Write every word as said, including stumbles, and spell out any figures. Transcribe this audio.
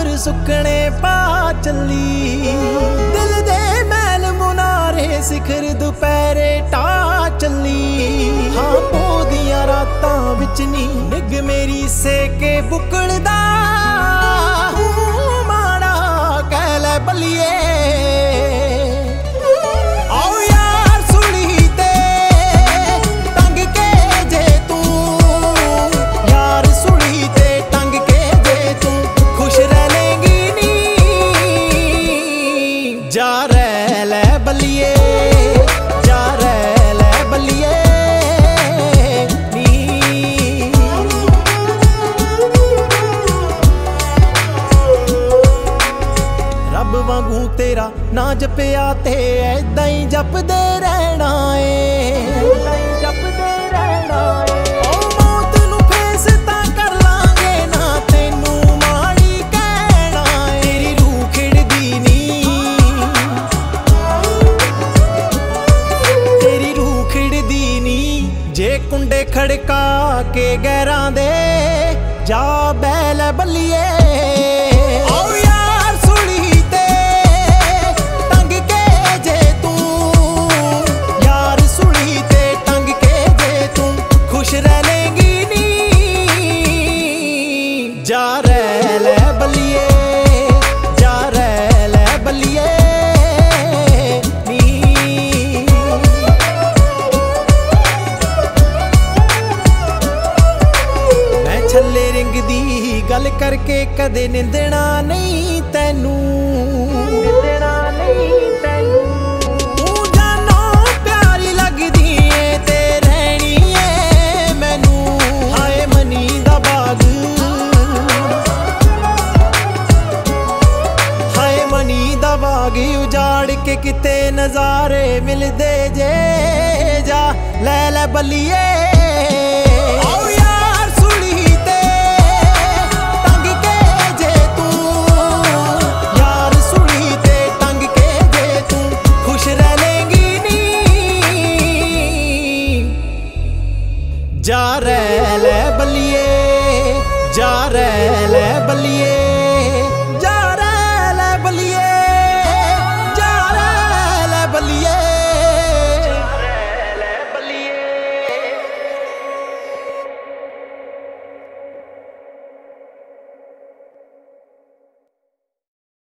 तुर सुकने पा चली दिल दे मैल मुनारे सिखर दुपहरे टा चली हाँ पोदियां रातां विच नी निग मेरी सेके बुकड़दा माड़ा कह लै बलिए जा रे लै बलिए जा रे लै बलिए नी रब वांगू तेरा ना जपिया ते ऐदां ही जपदे रहना है जपदे रहना है जे कुंडे खड़का के गैरां दे जा बैल बलिए ओ यार सुली ते टंग के जे तू यार सुली ते टंग के जे तू खुश रह लेंगी नी जा रे लै बलिए जा रे लै बलिए छले रिंग दी गल करके कदे निंदना नहीं तैनू निंदना नहीं तैनू तू जानो प्यारी लगदी है ते रहनी है मैनू हाय मनी दा बाग हाय मनी दा बाग उजाड़ के किते नजारे मिलदे जे जा लै लै बलिए